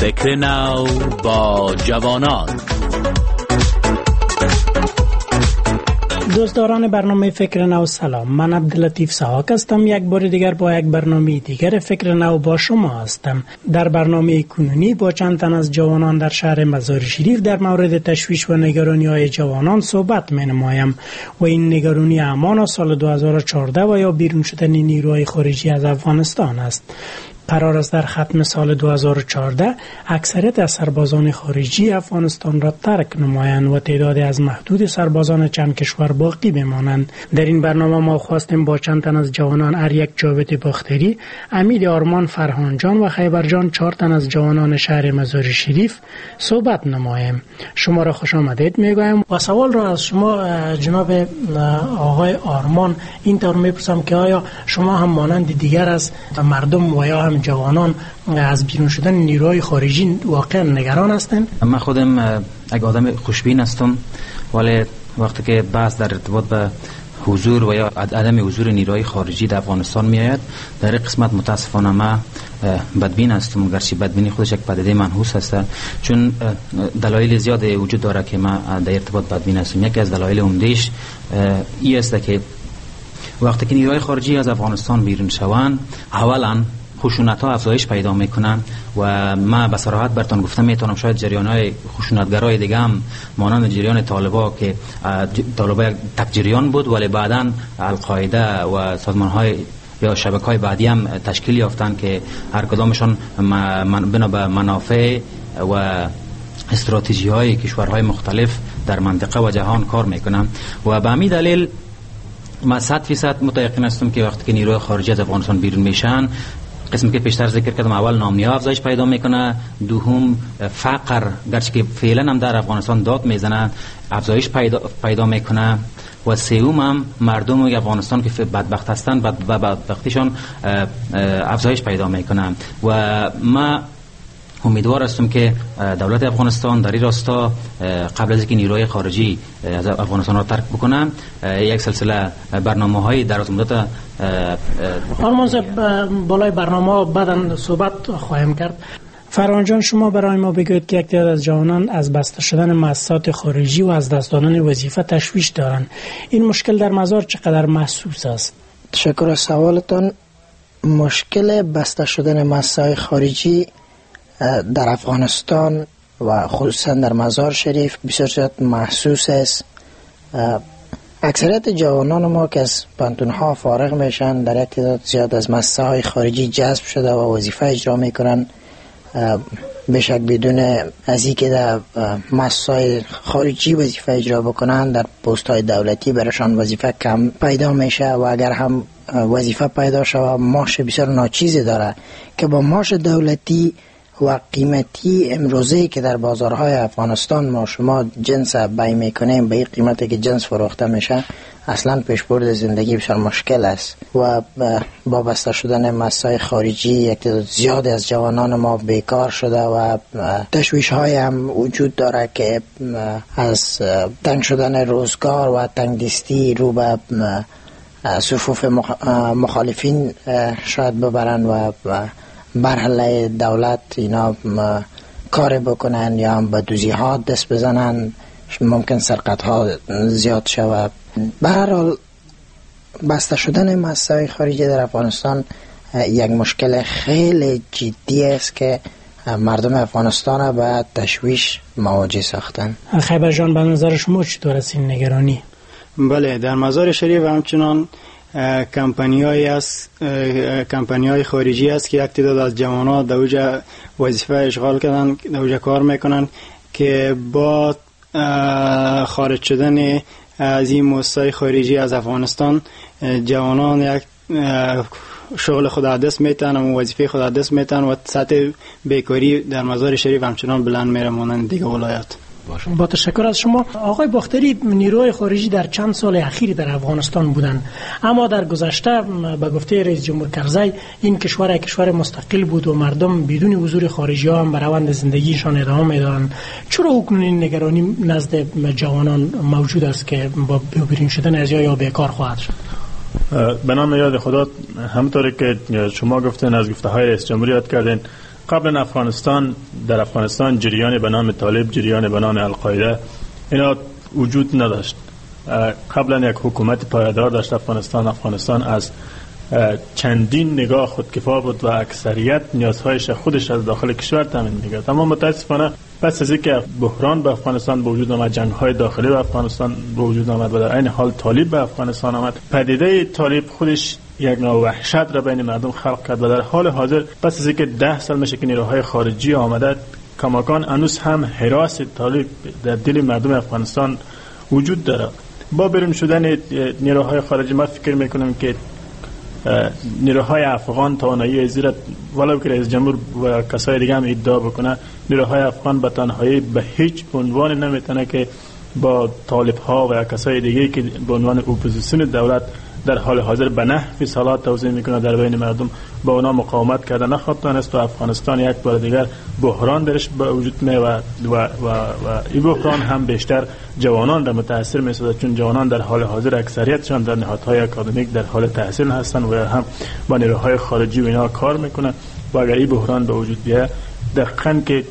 فکر نو با جوانان. دوستداران برنامه فکر نو سلام، من عبداللطیف ساواک هستم. یک بار دیگر با یک برنامه دیگر فکر نو با شما هستم. در برنامه کنونی با چند تن از جوانان در شهر مزار شریف در مورد تشویش و نگرانی های جوانان صحبت می نمایم و این نگرانی امان سال 2014 و یا بیرون شدن نیروهای خارجی از افغانستان است. قرار است در ختم سال 2014 اکثریت از سربازان خارجی افغانستان را ترک نمایند و تعدادی از محدود سربازان چند کشور باقی بمانند. در این برنامه ما خواستیم با چند تن از جوانان اریک جاوید باختری، امید آرمان فرهانجان و خیبرجان 4 تن از جوانان شهر مزار شریف صحبت نماییم. شما را خوش آمدید میگویم و سوال را از شما جناب آقای آرمان این طور میپرسم که آیا شما هم مانند دیگر از مردم و یا هم جوانان از بیرون شدن نیروهای خارجی واقعا نگران هستند؟ من خودم یک آدم خوشبین هستم، ولی وقتی که بحث در ارتباط به حضور و یا عدم حضور نیروهای خارجی در افغانستان می آید، در این قسمت متاسفانه من بدبین هستم، گرچه بدبینی خودش یک پدیده منحوس است، چون دلایل زیاد وجود داره که من در ارتباط بدبین هستم. یکی از دلایل عمده‌اش این است که وقتی که نیروهای خارجی از افغانستان بیرون شوند، اولا خشونت‌ها افزایش پیدا میکنن و من به صراحت براتون گفتم میتونم شاید جریان‌های خشونت‌گرای دیگه هم مانند جریان طالبا که طالبا یک تک جریان بود ولی بعداً القاعده و سازمان‌های یا شبکه‌های بعدی هم تشکیل یافتن که هر کدامشون بنا به منافع و استراتژی‌های کشورهای مختلف در منطقه و جهان کار میکنن و به همین دلیل من 100% متأکد هستم که وقتی که نیروی خارجی از افغانستان بیرون میشن، قسمی که پیشتر ذکر کردم، اول نامنی‌ها افزایش پیدا میکنه، دوم فقر گرچه که فعلا هم در افغانستان داد میزنه افزایش پیدا میکنه و سوم هم مردم افغانستان که بدبخت هستند و بدبختیشان افزایش پیدا میکنه و ما امیدوار هستم که دولت افغانستان در این راستا قبل از اینکه نیروهای خارجی از افغانستان را ترک بکنن یک سلسله برنامه‌های درازمدت آرمان صاحب بالای برنامه بعداً صحبت خواهیم کرد. فرهان جان، شما برای ما بگوید که یک تعداد از جوانان از بسته شدن مؤسسات خارجی و از دست دادن وظیفه تشویش دارند. این مشکل در مزار چقدر محسوس است؟ تشکر از سوالتان. مشکل بسته شدن مؤسسات خارجی در افغانستان و خصوصا در مزار شریف بسیار زیاد محسوس است. اکثریت جوانان ما که از پانتونها فارغ میشن در یک تعداد زیاد از مؤسسه‌های خارجی جذب شده و وظیفه اجرا میکنن. بشک بدون از اینکه در مؤسسه‌های خارجی وظیفه اجرا بکنن در پست‌های دولتی برشان وظیفه کم پیدا میشه و اگر هم وظیفه پیدا شود معاش بسیار ناچیزی داره که با معاش دولتی و قیمتی امروزی که در بازارهای افغانستان ما شما جنس بای میکنیم به این قیمتی که جنس فروخته میشه اصلا پیشبرد زندگی بسیار مشکل است و با بسته شدن مؤسسات خارجی یک تعداد زیاد از جوانان ما بیکار شده و تشویش های هم وجود داره که از تنگ شدن روزگار و تنگ دستی رو به صفوف مخالفین شاید ببرن و برحله دولت اینا کار بکنن یا هم به دوزی ها دست بزنن، ممکن سرقت ها زیاد شود. به هر حال بسته شدن مؤسسات خارجی در افغانستان یک مشکل خیلی جدی است که مردم افغانستان به تشویش مواجه ساختن. خیبر جان، به نظر شما چطور است این نگرانی؟ بله، در مزار شریف همچنان کمپانی‌های خارجی است که یک تعداد از جوانان در اوجا وظیفه اشغال کردن، در اوجا کار میکنن که با خارج شدن از این مؤسسات خارجی از افغانستان جوانان یک شغل خود دست میتن و وظیفه خود دست میتن و سطح بیکاری در مزار شریف همچنان بلند میره مانند دیگه ولایات. با تشکر از شما. آقای باختری، نیروهای خارجی در چند سال اخیر در افغانستان بودند، اما در گذشته به گفته رئیس جمهور کرزی این کشور یک کشور مستقل بود و مردم بدون حضور خارجی ها هم به روند زندگیشان ادامه میدادند. چرا اکنون این نگرانی نزد جوانان موجود است که با بیرون شدن از یا بیکار خواهد شد؟ به نام یاد خدا، همونطوری که شما گفتین از گفته های رئیس جمهور یاد کردین، قبل افغانستان، در افغانستان جریان به نام طالب، جریان به نام القاعده اینا وجود نداشت. قبلا یک حکومت پایدار داشت افغانستان از چندین نگاه خودکفا بود و اکثریت نیازهایش خودش از داخل کشور تامین می‌کرد. اما متاسفانه پس از اینکه بحران به افغانستان به وجود آمد، جنگ‌های داخلی به افغانستان به وجود آمد و در عین حال طالب به افغانستان آمد، پدیده طالب خودش یک نوع وحشت را بین مردم خلق کرد و در حال حاضر پس از اینکه 10 سال میشه که نیروهای خارجی آمده، کماکان هنوز هم هراس طالب در دل مردم افغانستان وجود داره. با بیرون شدن نیروهای خارجی ما فکر میکنم که نیروهای افغان توانایی زیرا ولو که رئیس جمهور و کسای دیگه هم ادعا بکنه، نیروهای افغان به تنهایی به هیچ عنوان نمیتونه که با طالب ها و کسای دیگه که به عنوان اپوزیسیون دولت در حال حاضر به نحوی سالات توزیع میکنه در بین مردم با اونا مقاومت کرده نخواهد است و افغانستان یک بار دیگر بحران درش به وجود می و این بحران هم بیشتر جوانان را متاثر میسازد، چون جوانان در حال حاضر اکثریتشان در نهادهای اکادمیک در حال تحصیل هستند و هم با نیروهای خارجی و اینا کار میکنه و اگر این بحران به وجود بیاید دقیقاً که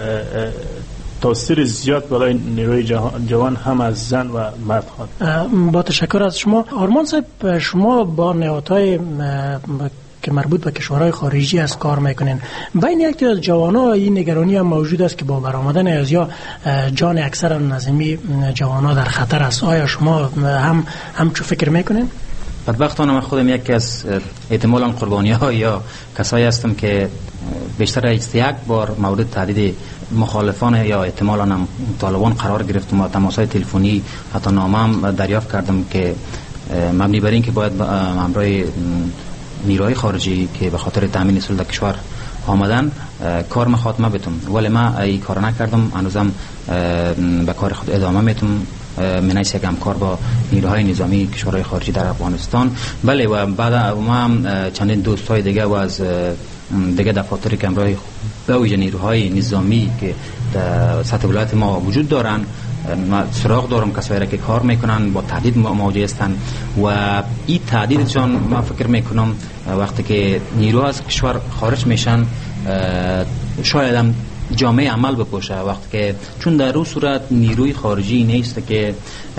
تاثیر زیاد برای نیروی جوان هم از زن و مرد خواهد. با تشکر از شما. آرمان صاحب، شما با نهادهای که مربوط به کشورهای خارجی از کار میکنین، بین یکی از جوانان این نگرانی هم موجود است که با برآمدن از یا جان اکثر نظامی جوانان در خطر است. آیا شما هم چه فکر میکنین؟ بدبختانه من خودم یکی از احتمالاً قربانی‌ها یا کسایی هستم که بیشتر از یک بار مورد تهدید مخالفان یا احتمالاً هم طالبان قرار گرفتم و تماس‌های تلفنی حتی نامه هم دریافت کردم که مبنی بر این که باید همراه نیروهای خارجی که به خاطر تامین صلح کشور آمدن کار خاتمه بتم، ولی من این کار نکردم. هنوزم به کار خود ادامه میتم من یک همکار با نیروهای نظامی کشورهای خارجی در افغانستان. بله، و بعد ما هم چندین دوستای دیگه و از دیگه دفاتر که همراه به ویژه نیروهای نظامی که در سطح ولایت ما وجود دارن ما سراغ دارم کسایی را که کار میکنن با تهدید مواجه هستن و این تهدیدشان من فکر میکنم وقتی که نیروها از کشور خارج میشن شاید هم جامعه عمل بپوشه، وقتی که چون در اون صورت نیروی خارجی نیست که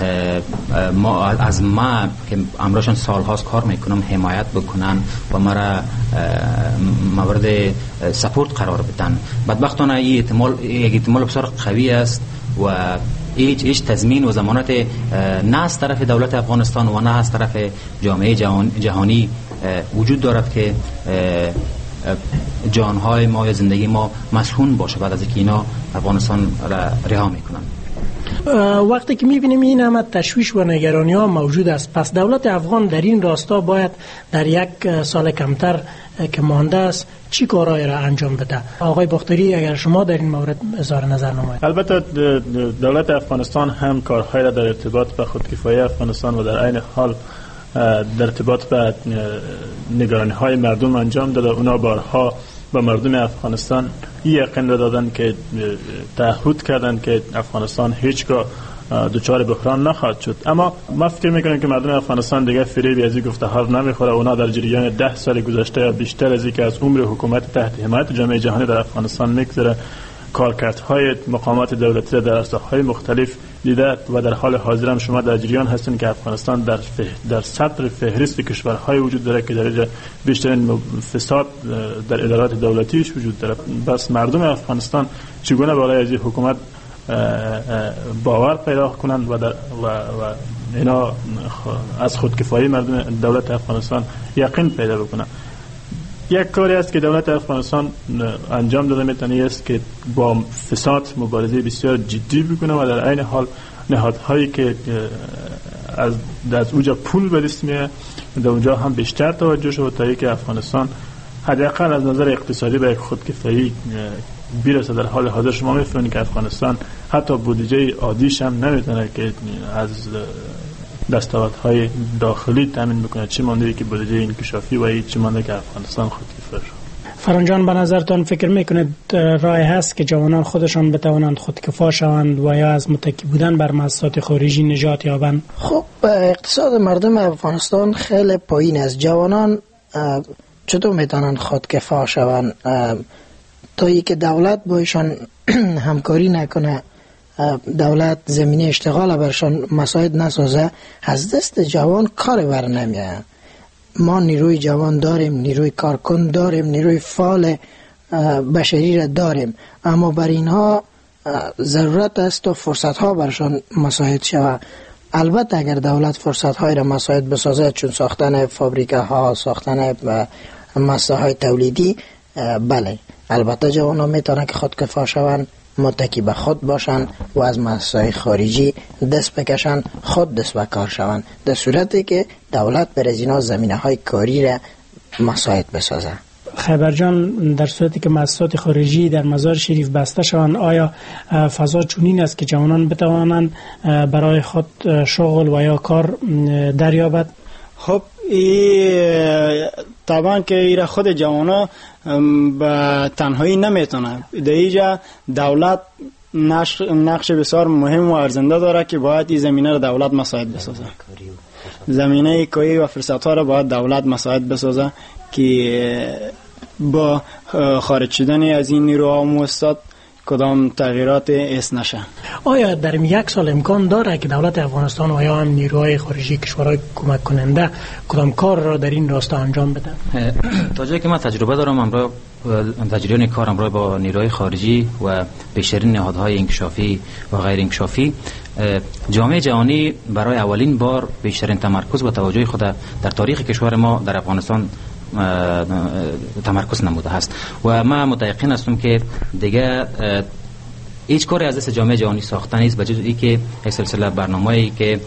ما از ما که امراشان سالهاست کار میکنم حمایت بکنن و مرا مورد سپورت قرار بدن. بدبختانه این احتمال بسیار قوی است و هیچ تضمین و ضمانت نه از طرف دولت افغانستان و نه از طرف جامعه جهانی وجود دارد که جانهای ما یا زندگی ما مسئول باشه بعد از اینکه اینا افغانستان را رها میکنن. وقتی که میبینیم این همه تشویش و نگرانی ها موجود است، پس دولت افغان در این راستا باید در یک سال کمتر که مانده است چی کارهایی را انجام بده؟ آقای باختری اگر شما در این مورد اظهار نظر نمایید. البته دولت افغانستان هم کارهایی را در ارتباط به خودکفایی افغانستان و در عین حال در ارتباط به نگرانی های مردم انجام داده. اونا بارها به مردم افغانستان یقین را دادن که تعهد کردن که افغانستان هیچگاه دچار بحران نخواهد شد. اما ما فکر میکنیم که مردم افغانستان دیگه فریبی از این گفته ها نمیخوره. اونا در جریان 10 سال گذشته یا بیشتر از اینکه از عمر حکومت تحت حمایت جامعه جهانی در افغانستان میگذره کارکردهای مقامات دولتی در استخهای مختلف دیده و در حال حاضر هم شما در جریان هستین که افغانستان در صدر فهرست کشورهای وجود داره که در بیشترین فساد در ادارات دولتیش وجود داره. بس مردم افغانستان چگونه بالای از این حکومت باور پیدا کنند و اینا از خودکفایی مردم دولت افغانستان یقین پیدا بکنند. یک کاری است که دولت افغانستان انجام داده میتونه است که با فساد مبارزه بسیار جدی بکنه و در عین حال نهادهایی که از اونجا پول به دست میاد در اونجا هم بیشتر توجه شد تا اینکه افغانستان حداقل از نظر اقتصادی به خودکفایی برسه. در حال حاضر شما میفهمید که افغانستان حتی بودجه عادیش هم نمیتونه که از دستاوردهای داخلی تامین بکنه، چی مانده که بودجه انکشافی و چی مانده که افغانستان خودکفا شد. فرانجان به نظرتان فکر میکنید راه هست که جوانان خودشان بتوانند خودکفا شوند و یا از متکی بودن بر مؤسسات خارجی نجات یابند؟ خب اقتصاد مردم افغانستان خیلی پایین است. جوانان چطور میتونن خودکفا شوند؟ تا ای که دولت با ایشان همکاری نکنه، دولت زمینه اشتغال برشان مساعد نسازه، از دست جوان کار بر نمیاد. ما نیروی جوان داریم، نیروی کارکن داریم، نیروی فعال بشری را داریم، اما بر اینها ضرورت است تا فرصت ها برشان مساعد شود. البته اگر دولت فرصت های را مساعد بسازه، چون ساختن فابریکه ها، ساختن مساحت های تولیدی، بله البته جوان ها میتونه که خودکفا شوند، متکی به خود باشند و از مسائل خارجی دست بکشند، خود دست به کار شوند، در صورتی که دولت بر از اینا زمینه های کاری را مساعد بسازه. خیبر جان، در صورتی که مؤسسات خارجی در مزار شریف بسته شوند، آیا فضا چنین است که جوانان بتوانند برای خود شغل و یا کار دریابد؟ خب طبعا که ایره خود جوانا به تنهایی نمیتونه. در اینجا دولت نقش بسیار مهم و ارزنده داره که باید این زمینه را دولت مساعد بسازه. زمینه کاری و فرصت ها را باید دولت مساعد بسازه که با خارج شدن از این نیروها موسسات کدام تغییرات حس نشه. آیا در یک سال امکان داره که دولت افغانستان و یا هم نیروهای خارجی کشورهای کمک کننده کدام کار را در این راستا انجام بدن؟ تا جایی که من تجربه دارم، امروز تجربه کار امروز با نیروهای خارجی و بیشترین نهادهای انکشافی و غیر انکشافی، جامعه جهانی برای اولین بار بیشترین تمرکز و توجه خود در تاریخ کشور ما در افغانستان تمرکز نموده است و من متأکد هستم که دیگه هیچ کاری از دست جامعه جهانی ساخته نیست، بجز اینکه یک سلسله برنامه‌ای که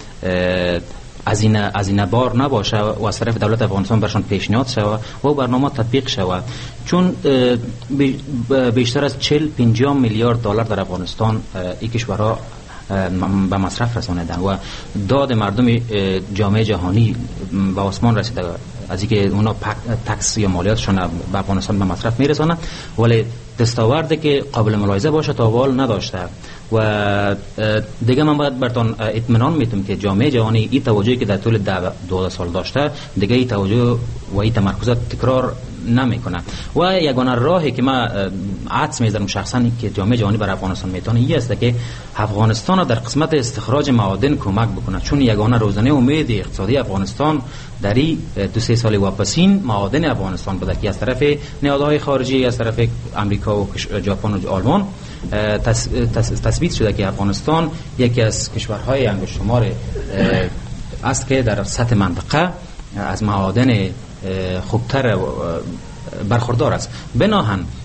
هزینه بار نباشه و از طرف دولت افغانستان برشان پیشنهاد شود و برنامه تطبیق شود، چون بیشتر از 40-50 میلیارد دلار در افغانستان این کشورها به مصرف رسانیدن و داد مردم جامعه جهانی به آسمان رسیده از اینکه اونا تکس یا مالیاتشون به افغانستان به مصرف میرسانند، ولی دستاوردی که قابل ملاحظه باشه تا حال نداشته و دیگه من باید براتون اطمینان میدم که جامعه جهانی این توجهی که در طول 12 سال داشته دیگه این توجه و این تمرکزات تکرار نمیکنه و یگانه راهی که من عدس میذارم شخصا که جامعه جهانی برای افغانستان میتونه این است که افغانستان در قسمت استخراج معادن کمک بکنه، چون یگانه روزانه امید اقتصادی افغانستان در این 2-3 سال واپسین معادن افغانستان بوده که از طرف نهادهای خارجی، از طرف امریکا و ژاپن و آلمان تثبیت شده که افغانستان یکی از کشورهای انگشت شمار است که در سطح منطقه از معادن خوبتر برخوردار است. بناهن